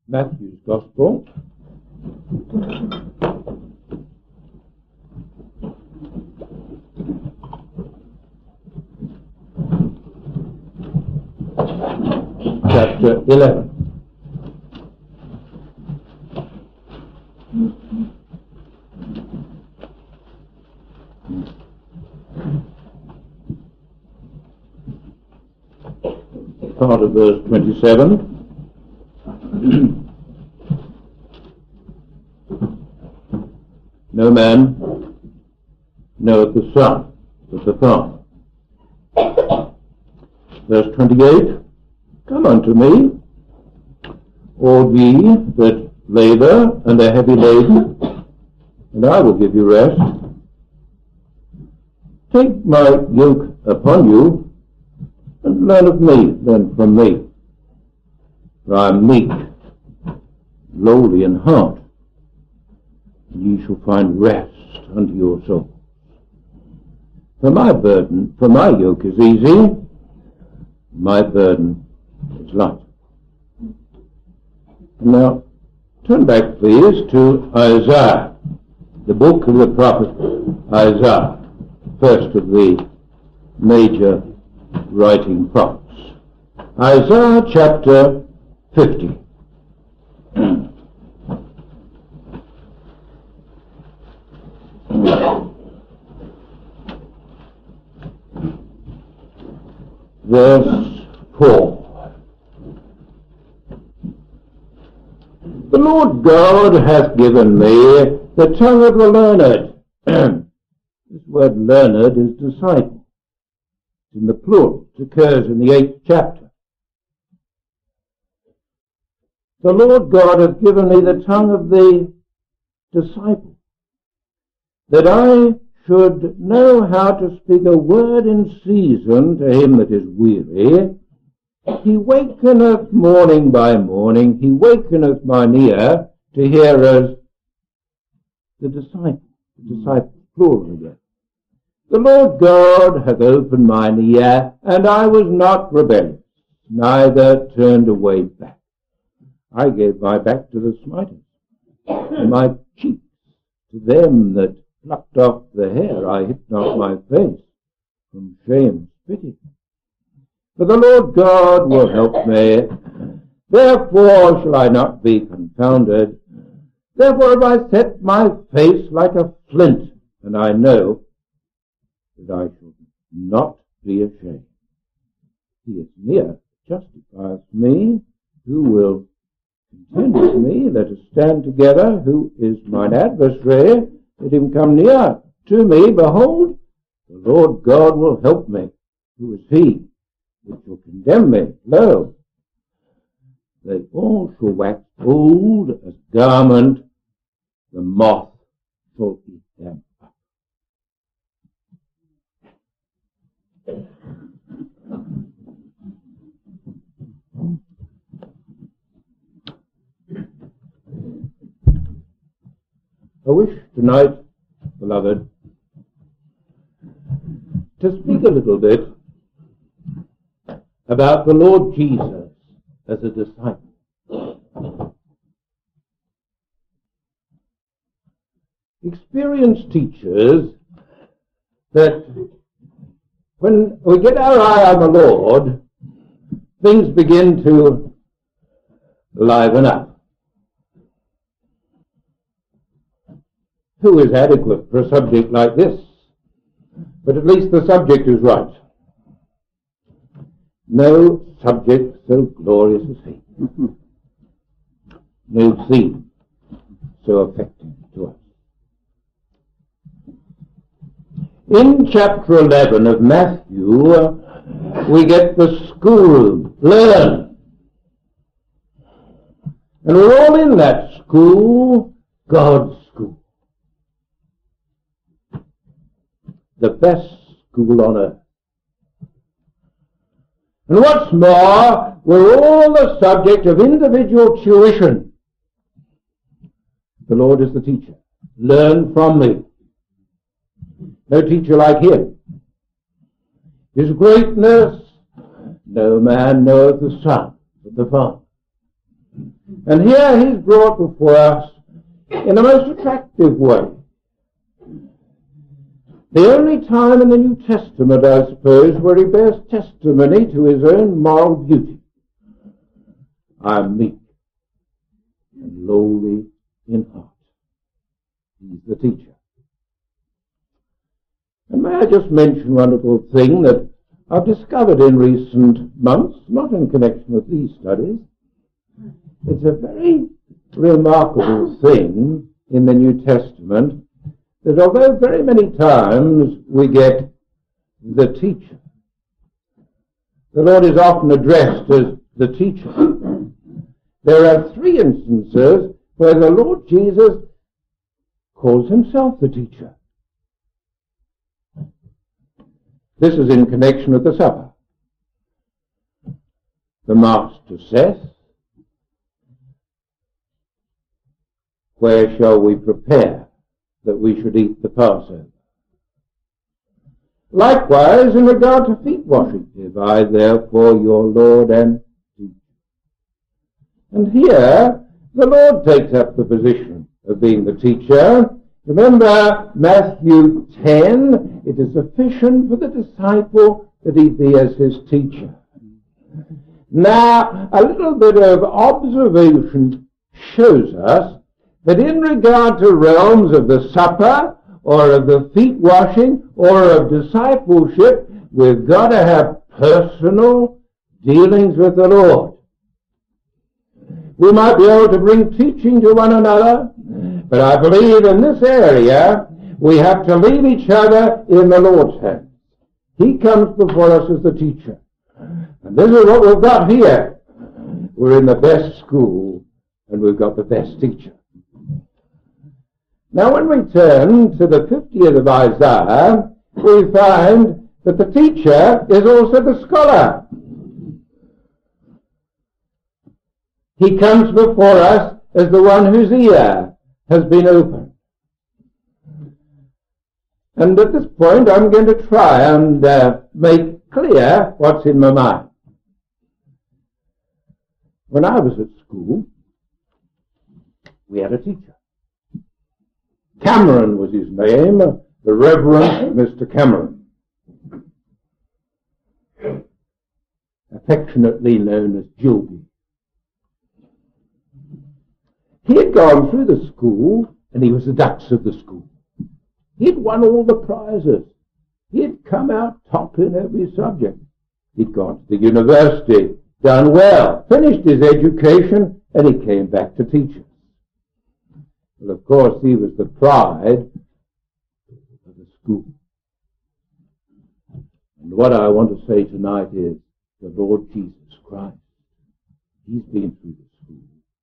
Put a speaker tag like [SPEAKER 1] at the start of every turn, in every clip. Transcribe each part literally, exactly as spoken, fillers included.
[SPEAKER 1] Matthew's Gospel. Chapter eleven. Part of verse twenty-seven. No man knoweth the Son, but the Father. Verse twenty-eight. Come unto me, all ye that labour and are heavy laden, and I will give you rest. Take my yoke upon you, and learn of me, learn from me. For I am meek, lowly in heart, and ye shall find rest unto your souls. For my burden, for my yoke is easy, my burden is light. Now, turn back please to Isaiah, the book of the prophet Isaiah, first of the major writing prophets. Isaiah chapter fifty. Verse four. The Lord God hath given me the tongue of the learned. This word learned is disciple. In the plural, it occurs in the eighth chapter. The Lord God hath given me the tongue of the disciple, that I should know how to speak a word in season to him that is weary. He wakeneth morning by morning, he wakeneth mine ear to hear as the disciple, the disciple, plural again. The Lord God hath opened mine ear, and I was not rebellious, neither turned away back. I gave my back to the smiters, and my cheeks to them that plucked off the hair. I hid not my face from shame spitting. For the Lord God will help me, therefore shall I not be confounded. Therefore have I set my face like a flint, and I know that I shall not be ashamed. He is near, justifieth me. Who will contend with me? Let us stand together. Who is mine adversary? Let him come near to me. Behold, the Lord God will help me. Who is he which will condemn me? Lo, they all shall wax old as garment, the moth shall eat them up. I wish tonight, beloved, to speak a little bit about the Lord Jesus as a disciple. Experience teaches that when we get our eye on the Lord, things begin to liven up. Who is adequate for a subject like this? But at least the subject is right. No subject so glorious as he. No theme so affecting to us. In chapter eleven of Matthew, uh, we get the schoolroom, learn. And we're all in that school, God's school. The best school on earth. And what's more, we're all the subject of individual tuition. The Lord is the teacher. Learn from me. No teacher like him. His greatness, no man knoweth the Son, but the Father. And here he's brought before us in a most attractive way. The only time in the New Testament, I suppose, where he bears testimony to his own moral beauty. I am meek and lowly in heart. He's the teacher. And may I just mention one little thing that I've discovered in recent months, not in connection with these studies. It's a very remarkable thing in the New Testament that although very many times we get the teacher, the Lord is often addressed as the teacher. There are three instances where the Lord Jesus calls himself the teacher. This is in connection with the supper. The Master saith, where shall we prepare that we should eat the Passover? Likewise, in regard to feet washing, if I therefore your Lord and teacher. And here, the Lord takes up the position of being the teacher. Remember Matthew ten, it is sufficient for the disciple that he be as his teacher. Now, a little bit of observation shows us that in regard to realms of the supper, or of the feet washing, or of discipleship, we've got to have personal dealings with the Lord. We might be able to bring teaching to one another, but I believe in this area we have to leave each other in the Lord's hands. He comes before us as the teacher. And this is what we've got here. We're in the best school, and we've got the best teacher. Now when we turn to the fiftieth of Isaiah, we find that the teacher is also the scholar. He comes before us as the one whose ear has been opened. And at this point I'm going to try and uh, make clear what's in my mind. When I was at school, we had a teacher. Cameron was his name, the Reverend Mister Cameron, affectionately known as Gilby. He had gone through the school, and he was the dux of the school. He'd won all the prizes. He'd come out top in every subject. He'd gone to the university, done well, finished his education, and he came back to teach us. Well, of course, he was the pride of the school. And what I want to say tonight is the Lord Jesus Christ. He's been through the school.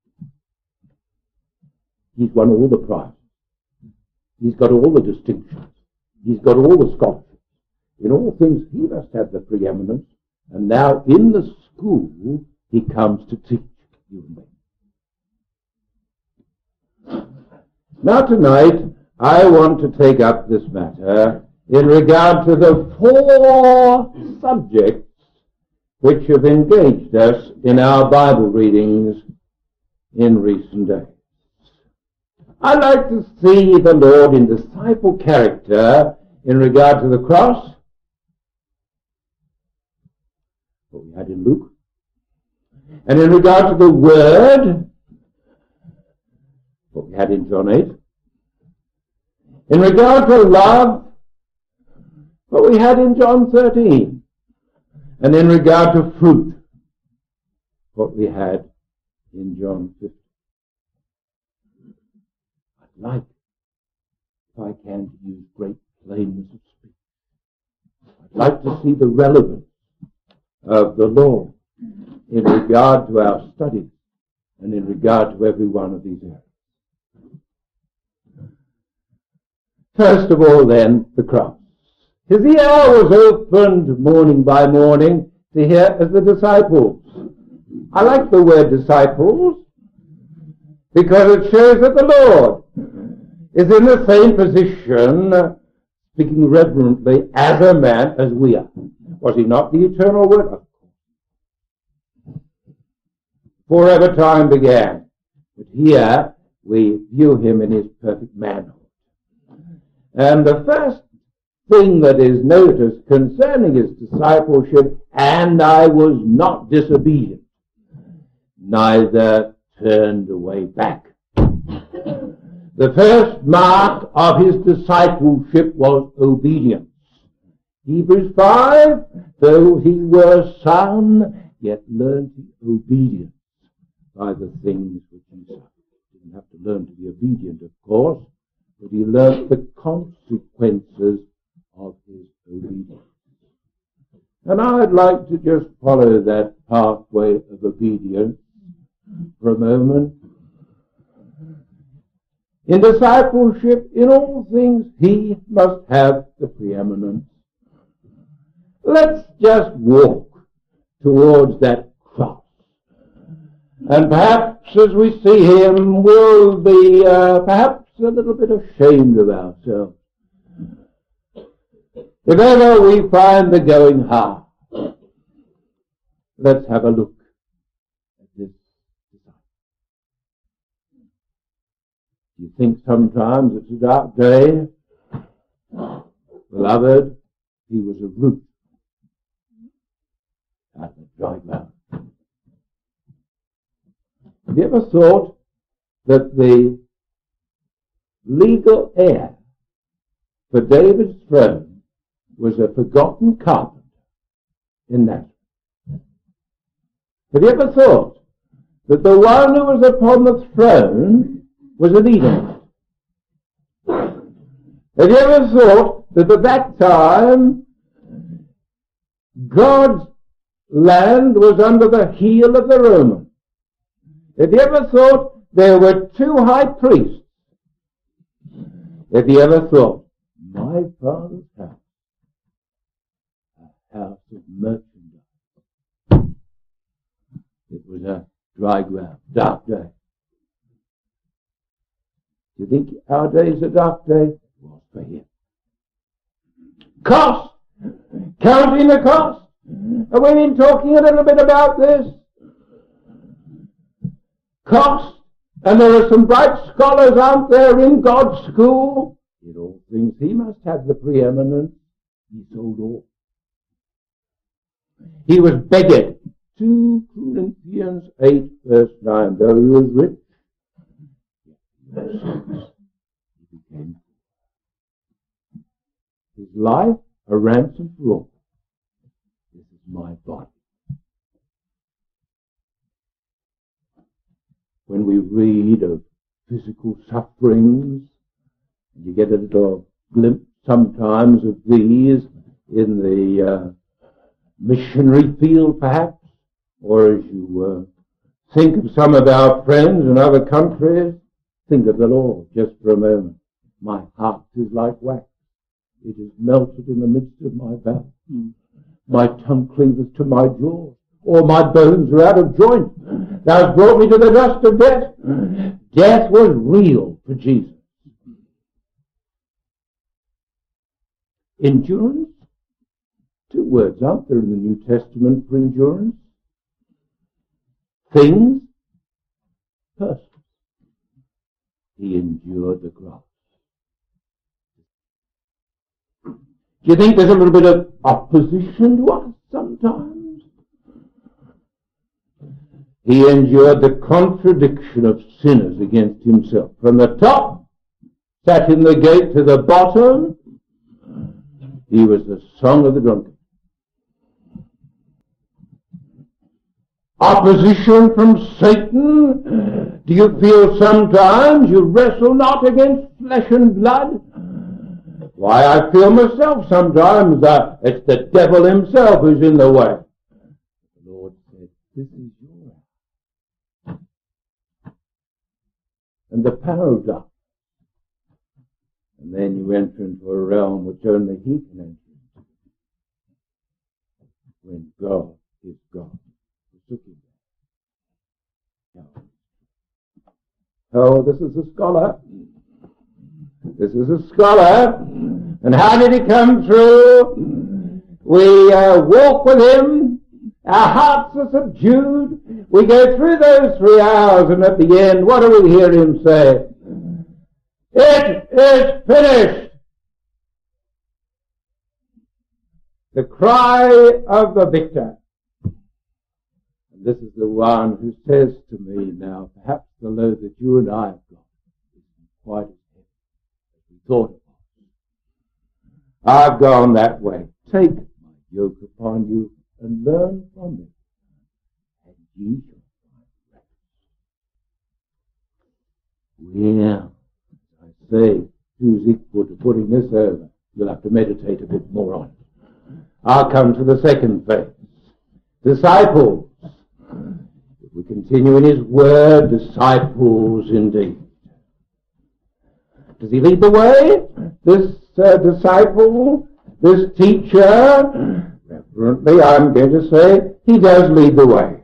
[SPEAKER 1] He's won all the prizes. He's got all the distinctions. He's got all the scholarships. In all things, he must have the preeminence. And now, in the school, he comes to teach you and me. Now, tonight, I want to take up this matter in regard to the four subjects which have engaged us in our Bible readings in recent days. I like to see the Lord in disciple character in regard to the cross, what we had in Luke, and in regard to the Word, what we had in John eight, in regard to love, what we had in John thirteen, and in regard to fruit, what we had in John fifteen. Like, if I can, to use great plainness of speech. I'd like to see the relevance of the Lord in regard to our studies and in regard to every one of these areas. First of all, then, the cross. His ear was opened morning by morning to hear as the disciples. I like the word disciples because it shows that the Lord is in the same position, speaking reverently, as a man as we are. Was he not the eternal Word? forever time began. But here we view him in his perfect manhood. And the first thing that is noticed concerning his discipleship, and I was not disobedient, neither turned away back. The first mark of his discipleship was obedience. Hebrews five, though he were son, yet learned obedience by the things which he suffered. He didn't have to learn to be obedient, of course, but he learned the consequences of his obedience. And I'd like to just follow that pathway of obedience for a moment. In discipleship, in all things, he must have the preeminence. Let's just walk towards that cross. And perhaps as we see him, we'll be uh, perhaps a little bit ashamed of ourselves. If ever we find the going hard, let's have a look at this disciple. Do you think sometimes it's a dark day? Beloved, he was a root out of the dry ground. Have you ever thought that the legal heir for David's throne was a forgotten carpenter in Nazareth? Have you ever thought that the one who was upon the throne was an Edomite? Have you ever thought that at that time God's land was under the heel of the Romans? Have you ever thought there were two high priests? Have you ever thought, my father's house, a house of merchandise? It was a dry ground, dark day. Do you think our day is a dark day? Well, for him. Cost! Counting the cost! Have we been talking a little bit about this? Cost. And there are some bright scholars out there in God's school. In all things, he must have the preeminence. He sold all. He was beggared. two Corinthians eight, verse nine. Though he was rich, he became poor. His life a ransom for all. This is my body. When we read of physical sufferings, you get a little glimpse sometimes of these in the uh, missionary field, perhaps, or as you uh, think of some of our friends in other countries, think of the Lord just for a moment. My heart is like wax. It is melted in the midst of my belly. Mm. My tongue cleaveth to my jaws. All my bones are out of joint. Thou hast brought me to the dust of death. Death was real for Jesus. Endurance. Two words out there in the New Testament for endurance. Things. Persons. He endured the cross. Do you think there's a little bit of opposition to us sometimes? He endured the contradiction of sinners against himself. From the top, sat in the gate, to the bottom, he was the song of the drunkard. Opposition from Satan. Do you feel sometimes you wrestle not against flesh and blood? Why, I feel myself sometimes that it's the devil himself who's in the way. The Lord said, this is your hour. And the paradox. And then you enter into a realm which only he can enter into. When God is God. Oh, this is a scholar. This is a scholar. And how did he come through? We uh, walk with him. Our hearts are subdued. we go through those three hours, and at the end, what do we hear him say? It is finished. The cry of the victor. And this is the one who says to me now, perhaps the load that you and I have got isn't quite as heavy as we thought it was. I've gone that way. Take my yoke upon you and learn from me, and ye shall find rest. Well, as I say, who's equal to putting this over? You'll have to meditate a bit more on it. I'll come to the second phase. Disciples. If we continue in his word, disciples indeed. Does he lead the way? This uh, disciple, this teacher, reverently I'm going to say, he does lead the way.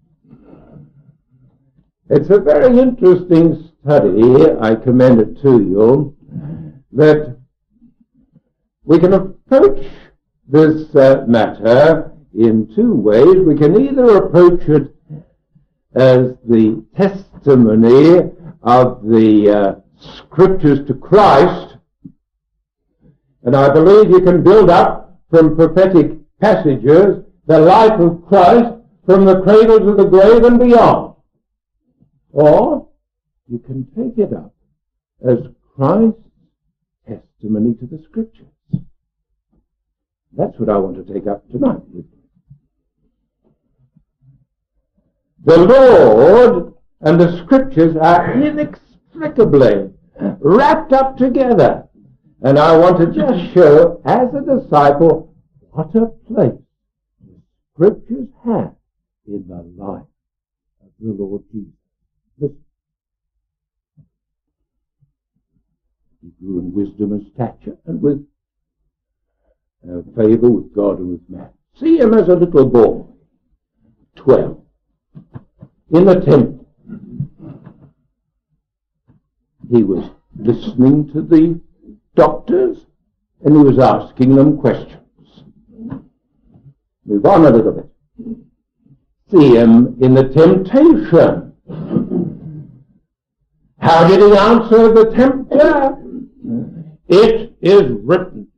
[SPEAKER 1] It's a very interesting study, I commend it to you, that we can approach this uh, matter in two ways. We can either approach it as the testimony of the uh, Scriptures to Christ, and I believe you can build up from prophetic passages the life of Christ from the cradles of the grave and beyond. Or you can take it up as Christ's testimony to the Scriptures. That's what I want to take up tonight with you. The Lord and the Scriptures are inexplicably wrapped up together. And I want to just show, as a disciple, what a place the Scriptures have in the life of the Lord Jesus. Listen. He grew in wisdom and stature and with uh, favor with God and with man. See him as a little boy, twelve, in the temple. He was listening to the doctors and he was asking them questions. Move on a little bit. See him in the temptation. How did he answer the tempter? It is written.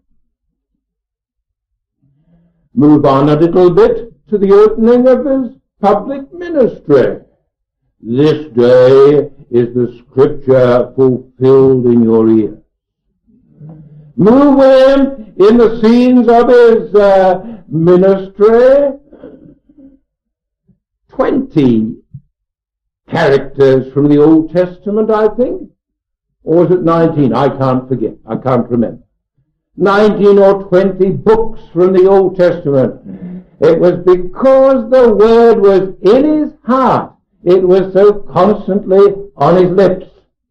[SPEAKER 1] Move on a little bit to the opening of his public ministry. This day is the Scripture fulfilled in your ears. Move him in the scenes of his uh, ministry. Twenty characters from the Old Testament, I think. Or was it nineteen? I can't forget. I can't remember. Nineteen or twenty books from the Old Testament. It was because the Word was in his heart. It was so constantly on his lips.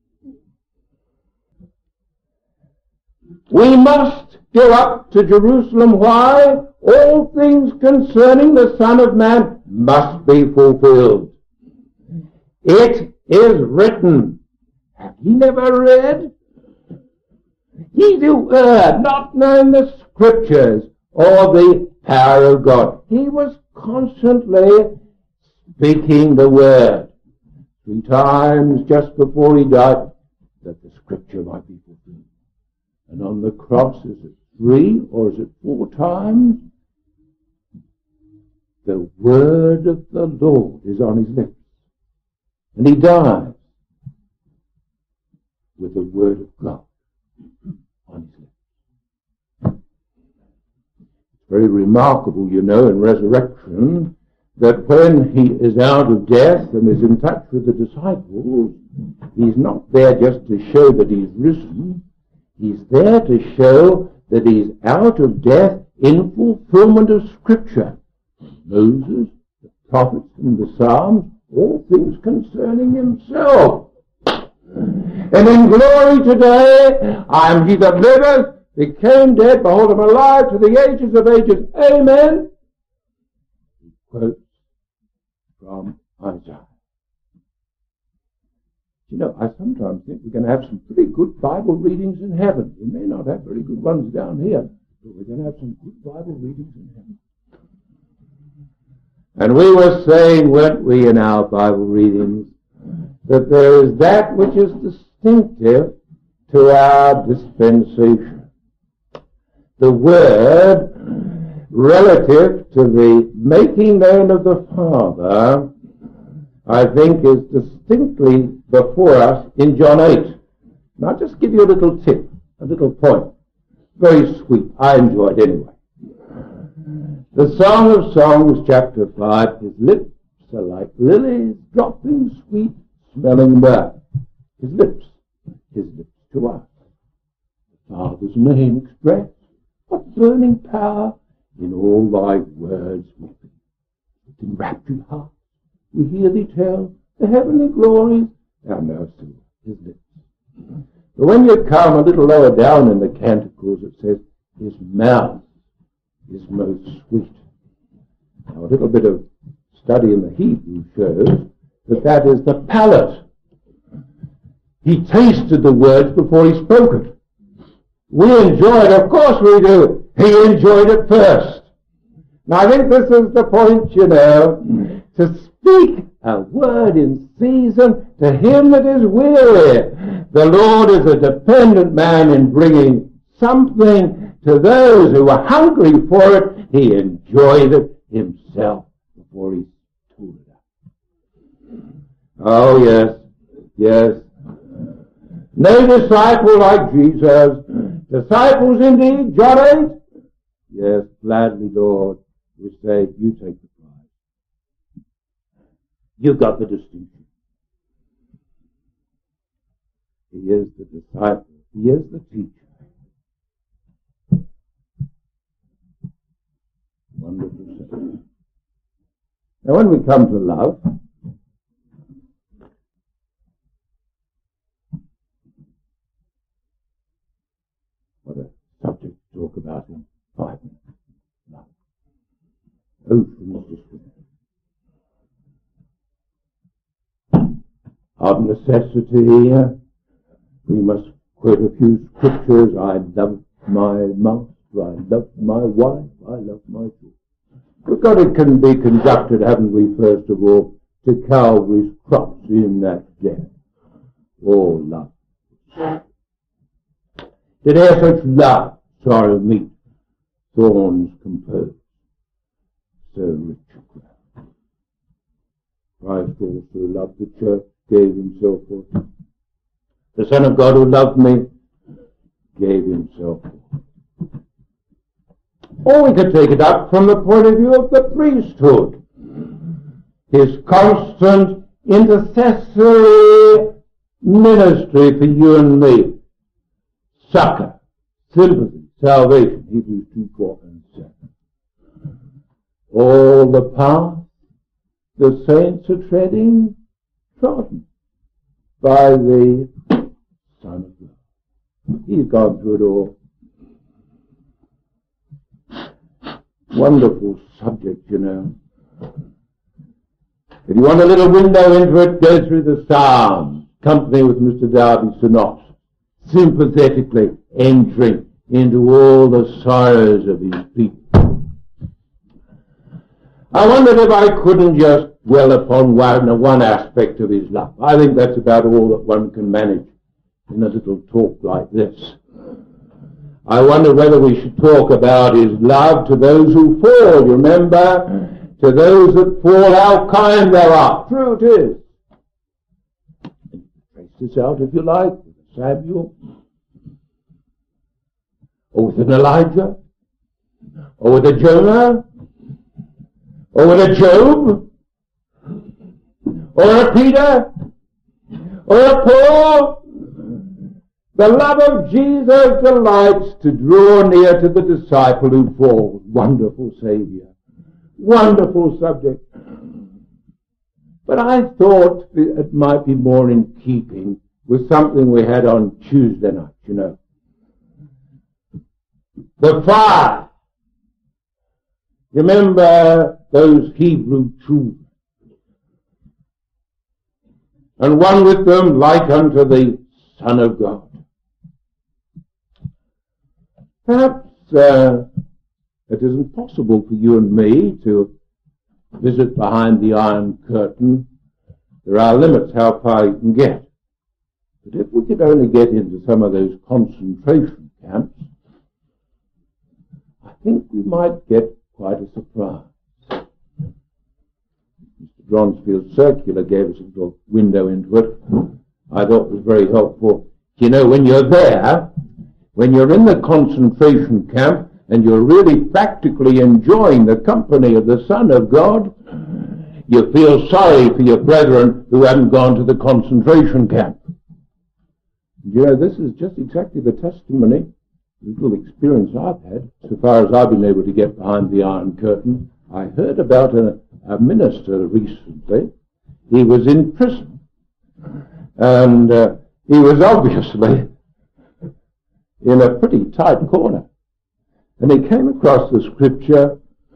[SPEAKER 1] We must go up to Jerusalem. Why? All things concerning the Son of Man must be fulfilled. It is written. Have ye never read? Ye do err, not knowing the Scriptures or the power of God. He was constantly speaking the Word. Three times just before he died, that the Scripture might be fulfilled. And on the cross, is it three or is it four times? The Word of the Lord is on his lips. And he dies with the Word of God on his lips. It's very remarkable, you know, in resurrection, that when he is out of death and is in touch with the disciples, he's not there just to show that he's risen. He's there to show that he's out of death in fulfillment of Scripture. Moses, the prophets, and the Psalms, all things concerning himself. And in glory today, I am he that liveth, became dead, behold, I am alive to the ages of ages. Amen. He quotes from Isaiah. You know, I sometimes think we're going to have some pretty good Bible readings in heaven. We may not have very good ones down here, but we're going to have some good Bible readings in heaven. And we were saying, weren't we, in our Bible readings, that there is that which is distinctive to our dispensation. The word relative to the making known of the Father, I think, is distinctly before us in John eight. And I'll just give you a little tip, a little point. Very sweet. I enjoy it anyway. The Song of Songs, chapter five, his lips are like lilies dropping sweet smelling myrrh. His lips, his lips to us. The Father's name expressed, what burning power in all thy words will be. With enraptured hearts we hear thee tell the heavenly glories thou knowest to his lips. But when you come a little lower down in the Canticles, it says, his mouth is most sweet. Now, a little bit of study in the Hebrew shows that that is the palate. He tasted the words before he spoke it. We enjoy it, of course we do. He enjoyed it first. Now, I think this is the point, you know, to speak a word in season to him that is weary. The Lord is a dependent man in bringing something to those who are hungry for it. He enjoyed it himself before he told it up. Oh, yes, yes. No disciple like Jesus. Disciples indeed, John eight. Yes, gladly, Lord, we say, you take the prize. You've got the distinction. He is the disciple. He is the teacher. Wonderful saying. Now, when we come to love, what a subject to talk about in five minutes. Love. Oceans to of necessity, uh, we must quote a few scriptures. I love my master, I love my wife, I love my children. But God, it can be conducted, haven't we, first of all, to Calvary's cross in that death. Oh, love. Did e'er such love sorrow meet, thorns compose, so rich a crown. Christ also loved the church, gave himself for it. The Son of God who loved me gave himself for it. Or we could take it up from the point of view of the priesthood. His constant intercessory ministry for you and me. Succor, sympathy, salvation, Hebrews two, four, and seven. All the path the saints are treading, trodden by the Son of God. He's gone through it all. Wonderful subject, you know. If you want a little window into it, go through the Psalms, company with Mister Darby synopsis, sympathetically entering into all the sorrows of his people. I wondered if I couldn't just dwell upon one, one aspect of his love. I think that's about all that one can manage in a little talk like this. I wonder whether we should talk about his love to those who fall. You remember? To those that fall, how kind thou art. True it is. Trace this out, if you like, with a Samuel, or with an Elijah, or with a Jonah, or with a Job, or a Peter, or a Paul. The love of Jesus delights to draw near to the disciple who falls. Wonderful Savior. Wonderful subject. But I thought it might be more in keeping with something we had on Tuesday night, you know. The fire. You remember those Hebrew children? And one with them like unto the Son of God. Perhaps uh, it isn't possible for you and me to visit behind the Iron Curtain, there are limits how far you can get. But if we could only get into some of those concentration camps, I think we might get quite a surprise. Mister Bronsfield Circular gave us a little window into it. I thought it was very helpful. You know, when you're there, when you're in the concentration camp, and you're really practically enjoying the company of the Son of God, you feel sorry for your brethren who haven't gone to the concentration camp. You know, this is just exactly the testimony, the little experience I've had, so far as I've been able to get behind the Iron Curtain. I heard about a, a minister recently. He was in prison, and uh, he was obviously in a pretty tight corner. And he came across the scripture,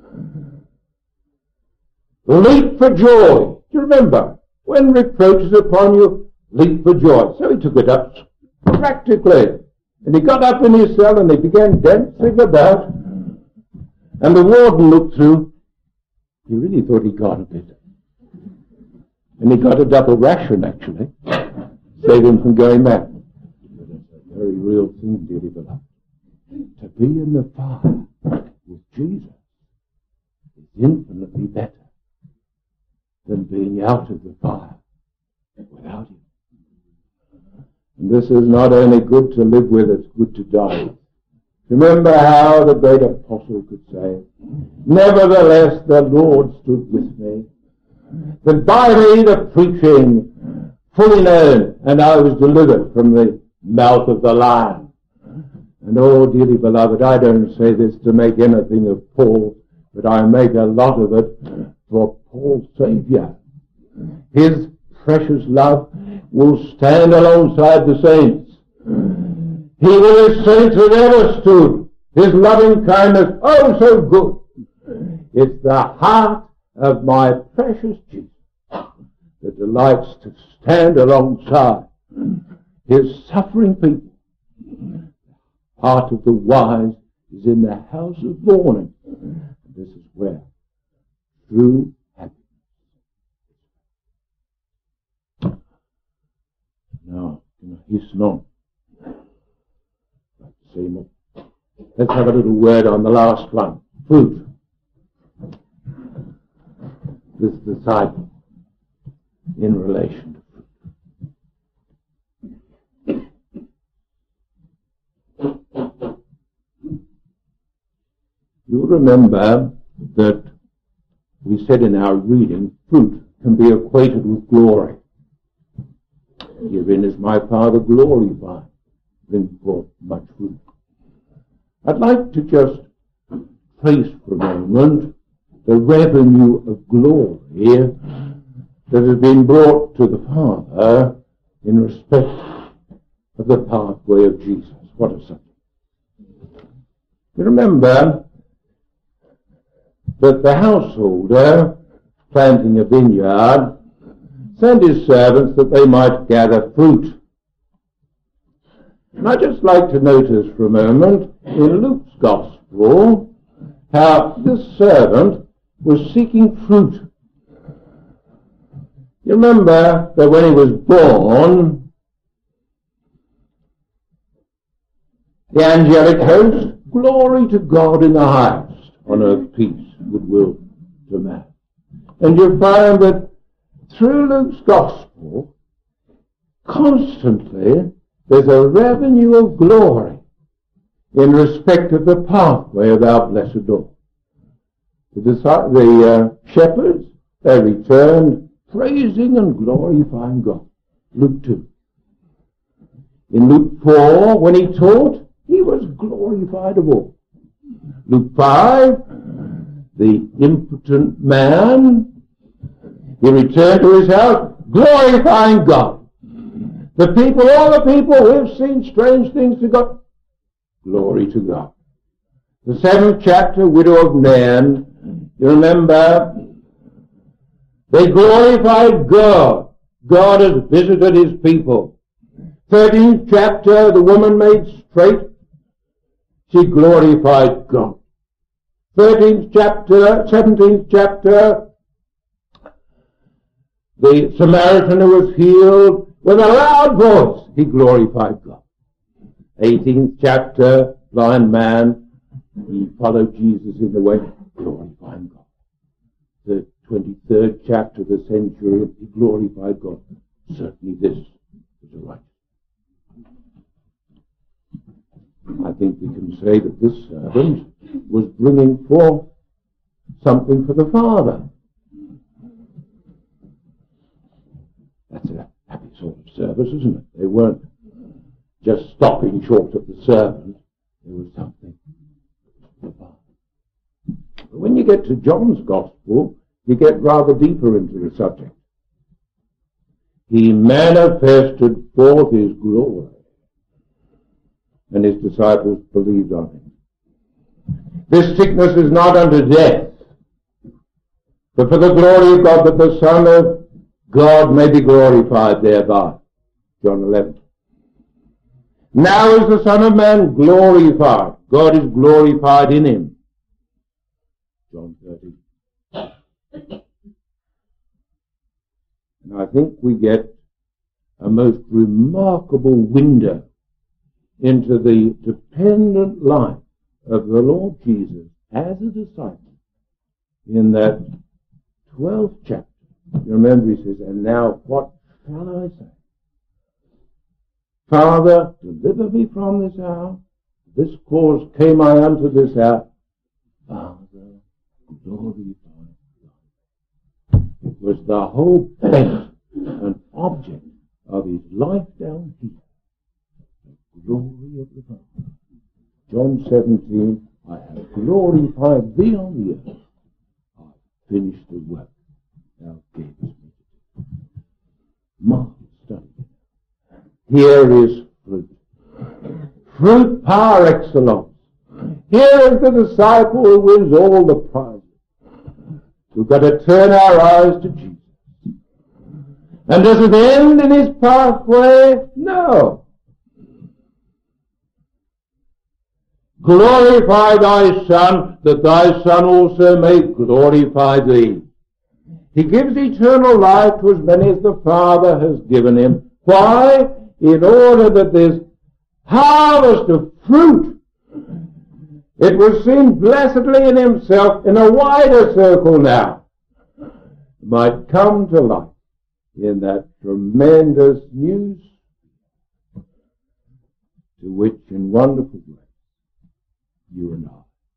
[SPEAKER 1] leap for joy. Do you remember? When reproach is upon you, leap for joy. So he took it up practically. And he got up in his cell and he began dancing about. And the warden looked through. He really thought he got a bit. And he got a double ration, actually. Saved him from going back. But it's a very real thing, dearly beloved. To be in the fire with Jesus is infinitely better than being out of the fire without him. And this is not only good to live with, it's good to die with. Remember how the great apostle could say, nevertheless the Lord stood with me, that by me the preaching fully known, and I was delivered from the mouth of the lion. And oh, dearly beloved, I don't say this to make anything of Paul, but I make a lot of it for Paul's Saviour. His precious love will stand alongside the saints. He will his saints have ever stood. His loving kindness, oh so good. It's the heart of my precious Jesus that delights to stand alongside his suffering people. Heart of the wise is in the house of mourning. And this is where true happiness is. Now, I'm going to hasten on. Like to say more. Let's have a little word on the last one. Fruit. This disciple in relation to You'll remember that we said in our reading, fruit can be equated with glory. Herein is my Father glorified, bring forth much fruit. I'd like to just trace for a moment the revenue of glory that has been brought to the Father in respect of the pathway of Jesus. What a subject. You remember that the householder, planting a vineyard, sent his servants that they might gather fruit. And I'd just like to notice for a moment in Luke's Gospel how this servant was seeking fruit. You remember that when he was born, the angelic host, glory to God in the highest, on earth peace, goodwill to man. And you find that through Luke's Gospel, constantly there's a revenue of glory in respect of the pathway of our blessed Lord. The, the uh, shepherds, they returned praising and glorifying God. Luke two. In Luke four, when he taught, he was glorified of all. Luke five, the impotent man, he returned to his house glorifying God. The people, all the people who have seen strange things to God, glory to God. The seventh chapter, widow of Nain, you remember, they glorified God. God has visited his people. thirteenth chapter, the woman made straight, she glorified God. thirteenth chapter, seventeenth chapter, the Samaritan who was healed, with a loud voice, he glorified God. eighteenth chapter, blind man, he followed Jesus in the way, glorifying God. The twenty-third chapter, the centurion, he glorified God. Certainly this is a right. I think we can say that this servant was bringing forth something for the Father. That's a happy sort of service, isn't it? They weren't just stopping short of the servant. There was something for the Father. But when you get to John's Gospel, you get rather deeper into the subject. He manifested forth his glory, and his disciples believed on him. This sickness is not unto death, but for the glory of God, that the Son of God may be glorified thereby. John eleven. Now is the Son of Man glorified. God is glorified in him. John thirteen. And I think we get a most remarkable window into the dependent life of the Lord Jesus as a disciple in that twelfth chapter. You remember he says, and now what shall I say? Father, deliver me from this hour. This cause came I unto this hour. Father, glorify God. It was the whole bent and object of his life down here. The glory of the Father. John seventeen, I have glorified thee on the earth. I have finished the work thou gavest me to do. Marvelous study. Here is fruit. Fruit par excellence. Here is the disciple who wins all the prizes. We've got to turn our eyes to Jesus. And does it end in his pathway? No. Glorify thy Son, that thy Son also may glorify thee. He gives eternal life to as many as the Father has given him. Why? In order that this harvest of fruit, it was seen blessedly in himself in a wider circle now, might come to life in that tremendous news to which in wonderful grace you and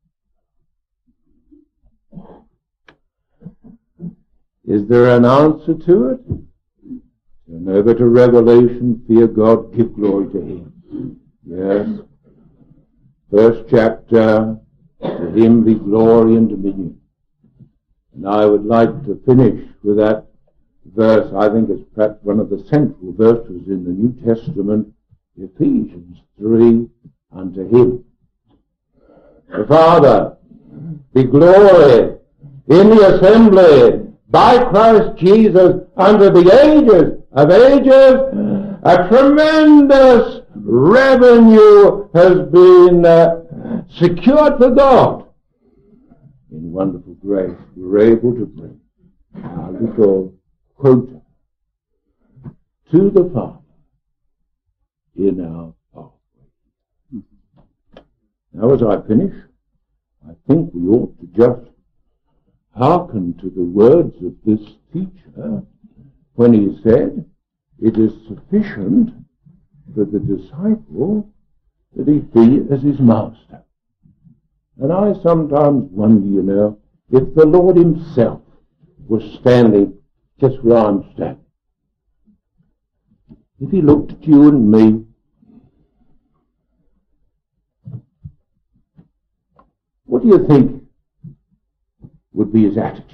[SPEAKER 1] I. Is there an answer to it? Turn over to Revelation, fear God, give glory to him. Yes. First chapter, to him be glory and dominion. And I would like to finish with that verse. I think it's perhaps one of the central verses in the New Testament, Ephesians three, unto him. The Father, be glory in the assembly by Christ Jesus unto the ages of ages. A tremendous revenue has been uh, secured for God. In wonderful grace, we're able to bring our little quota to the Father in our pathway. Now, as I finish, I think we ought to just hearken to the words of this teacher when he said, it is sufficient for the disciple that he be as his master. And I sometimes wonder, you know, if the Lord himself was standing just where I'm standing. If he looked at you and me, what do you think would be his attitude?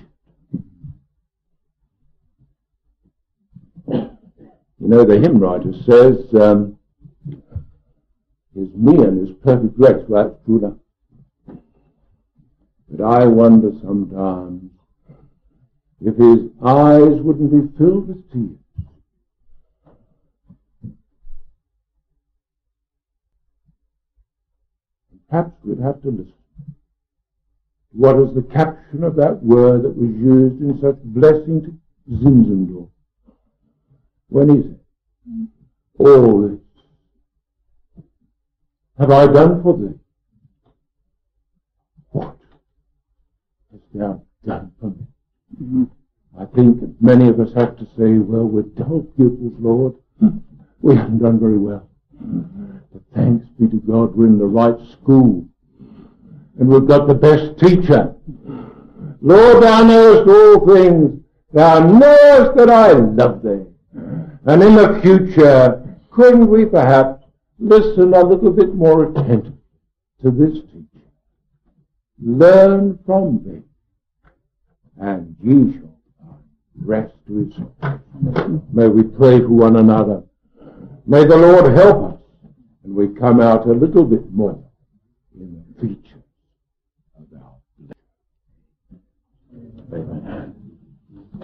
[SPEAKER 1] You know, the hymn writer says, um, his mien is perfect grace. Well, that's true enough. But I wonder sometimes if his eyes wouldn't be filled with tears. Perhaps we'd have to listen. What is the caption of that word that was used in such blessing to Zinzendorf? when he said, all this have I done for thee. What hast thou done for me? Mm-hmm. I think many of us have to say, well, we're dull pupils, Lord. We haven't done very well. But thanks be to God, we're in the right school. And we've got the best teacher. Lord, thou knowest all things. Thou knowest that I love thee. And in the future, couldn't we perhaps listen a little bit more attentive to this teacher? Learn from thee, and ye shall find rest to his soul. May we pray for one another. May the Lord help us, and we come out a little bit more in the future.